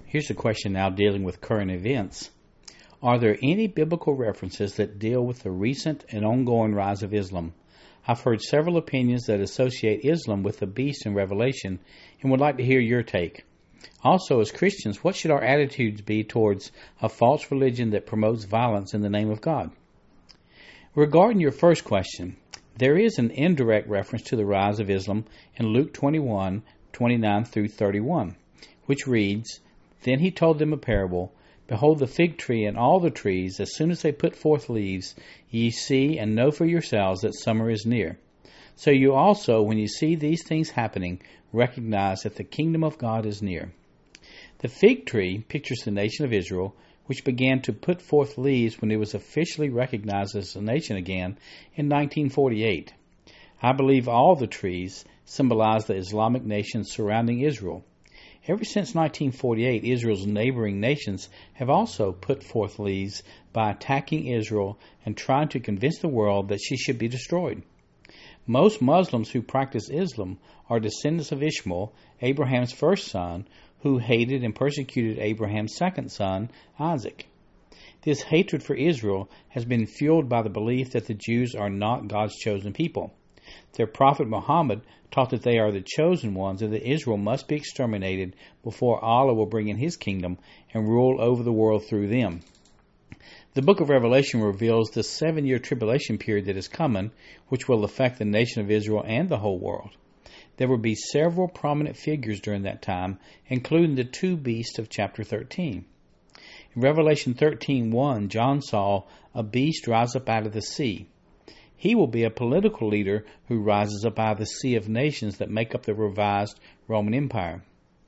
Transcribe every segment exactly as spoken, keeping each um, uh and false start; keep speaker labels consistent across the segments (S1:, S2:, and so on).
S1: Here's a question now dealing with current events. Are there any biblical references that deal with the recent and ongoing rise of Islam? I've heard several opinions that associate Islam with the beast in Revelation and would like to hear your take. Also, as Christians, what should our attitudes be towards a false religion that promotes violence in the name of God? Regarding your first question, there is an indirect reference to the rise of Islam in Luke twenty-one, twenty-nine through thirty-one, which reads, "Then he told them a parable. Behold, the fig tree and all the trees, as soon as they put forth leaves, ye see and know for yourselves that summer is near. So you also, when you see these things happening, recognize that the kingdom of God is near." The fig tree pictures the nation of Israel, which began to put forth leaves when it was officially recognized as a nation again in nineteen forty-eight. I believe all the trees symbolize the Islamic nations surrounding Israel. Ever since nineteen forty-eight, Israel's neighboring nations have also put forth leaves by attacking Israel and trying to convince the world that she should be destroyed. Most Muslims who practice Islam are descendants of Ishmael, Abraham's first son, who hated and persecuted Abraham's second son, Isaac. This hatred for Israel has been fueled by the belief that the Jews are not God's chosen people. Their prophet Muhammad taught that they are the chosen ones and that Israel must be exterminated before Allah will bring in his kingdom and rule over the world through them. The book of Revelation reveals the seven-year tribulation period that is coming, which will affect the nation of Israel and the whole world. There will be several prominent figures during that time, including the two beasts of chapter thirteen. In Revelation thirteen one, John saw a beast rise up out of the sea. He will be a political leader who rises up out of the sea of nations that make up the revised Roman Empire.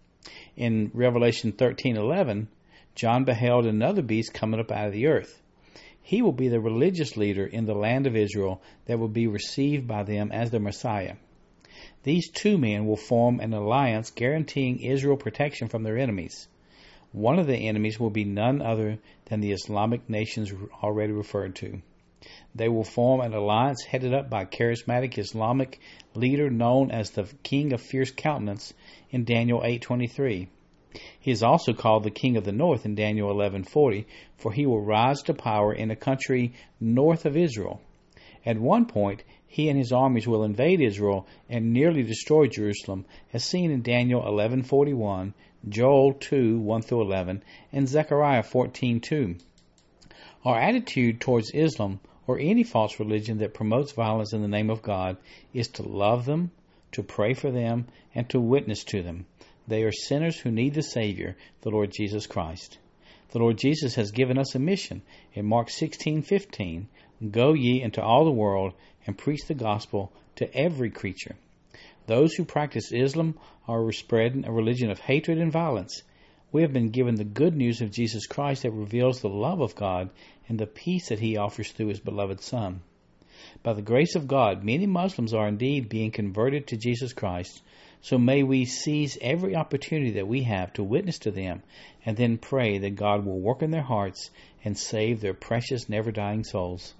S1: In Revelation thirteen eleven, John beheld another beast coming up out of the earth. He will be the religious leader in the land of Israel that will be received by them as their Messiah. These two men will form an alliance guaranteeing Israel protection from their enemies. One of the enemies will be none other than the Islamic nations already referred to. They will form an alliance headed up by a charismatic Islamic leader known as the King of Fierce Countenance in Daniel eight twenty-three. He is also called the King of the North in Daniel eleven forty, for he will rise to power in a country north of Israel. At one point, he and his armies will invade Israel and nearly destroy Jerusalem, as seen in Daniel eleven forty-one, Joel two one through eleven, and Zechariah fourteen two. Our attitude towards Islam or any false religion that promotes violence in the name of God is to love them, to pray for them, and to witness to them. They are sinners who need the Savior, the Lord Jesus Christ. The Lord Jesus has given us a mission in Mark sixteen fifteen. Go ye into all the world and preach the gospel to every creature. Those who practice Islam are spreading a religion of hatred and violence. We have been given the good news of Jesus Christ that reveals the love of God and the peace that he offers through his beloved Son. By the grace of God, many Muslims are indeed being converted to Jesus Christ, so may we seize every opportunity that we have to witness to them and then pray that God will work in their hearts and save their precious, never-dying souls.